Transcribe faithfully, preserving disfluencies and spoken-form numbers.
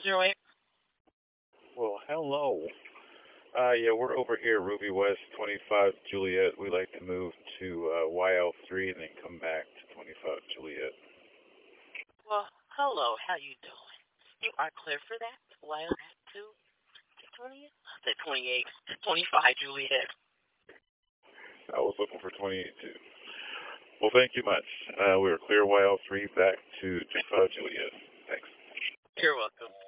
zero eight. Well, hello. Uh, yeah, we're over here, Ruby West, twenty-five Juliet. We like to move to uh, Y L three and then come back to twenty-five Juliet. Well, hello, how you doing? You are clear for that? Y L two, twentieth? I said twenty-eight, twenty-five Juliet. I was looking for twenty-eight too. Well, thank you much. Uh, we are clear Y L three back to twenty-five Juliet. Thanks. You're welcome.